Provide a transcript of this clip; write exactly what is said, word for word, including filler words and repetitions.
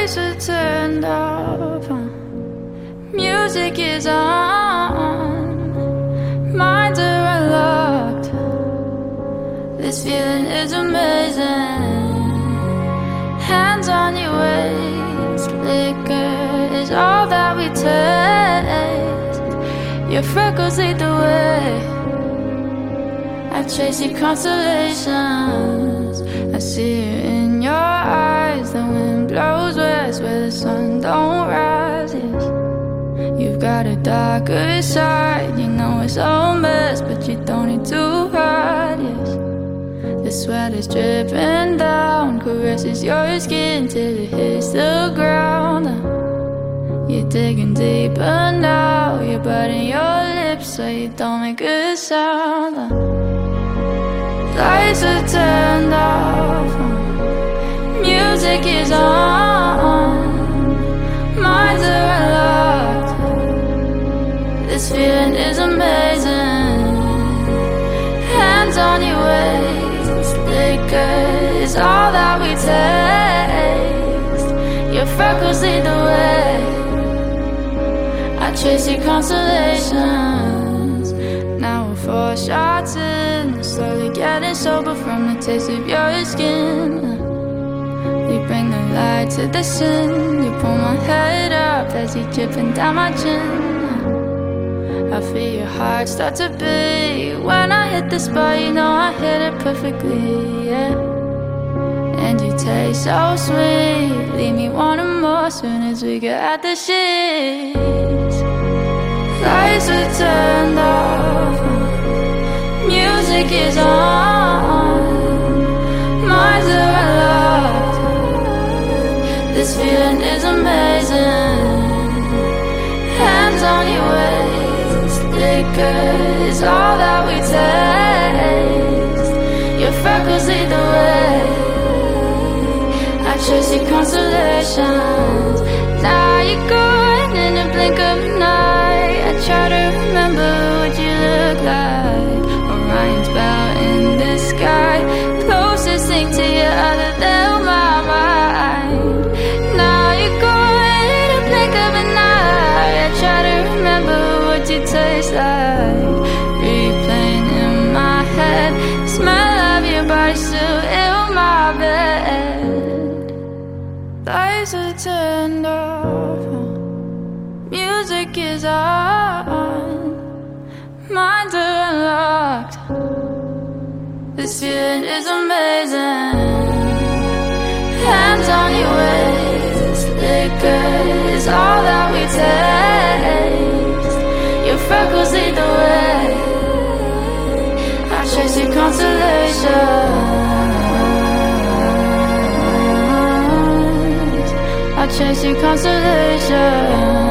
Lights are turned off, huh? Music is on, minds are unlocked. This feeling is amazing. Hands on your waist, liquor is all that we taste. Your freckles lead the way. I chase your constellations. I see it in your eyes. The wind blows west where the sun don't rise. Yes. You've got a darker side. You know it's all mess, but you don't need to hide. Yes. The sweat is dripping down, caresses your skin till it hits the ground. You're digging deeper now. You're biting your lips so you don't make a sound. Lights are turned off, music is on, minds are unlocked. This feeling is amazing. Hands on your waist, liquor is all that we taste. Your freckles lead the way. I chase your constellations. Now we're four shots in, slowly getting sober from the taste of your skin. You bring the light to the sin. You pull my head up as you dripping down my chin. I feel your heart start to beat. When I hit the spot, you know I hit it perfectly, yeah. And you taste so sweet, leave me wanting more soon as we get at the sheets. Lights are turned off, music is on, minds are unlocked. This feeling is amazing. Hands on your waist, liquor is all that we taste. Your freckles lead the way. I chase your constellations. Now you're gone in a blink of an eye. I try to remember what you look like. Orion's belt in the sky, closest thing to you other than my mind. Now you're gone in a blink of an eye. I try to remember what you taste like. Replaying in my head, smell of your body still in my bed. Lights are turned off, music is on, minds are unlocked. This feeling is amazing. Hands on your waist, liquor is all that we taste. Your freckles lead the way. I chase your constellations. I chase your constellations.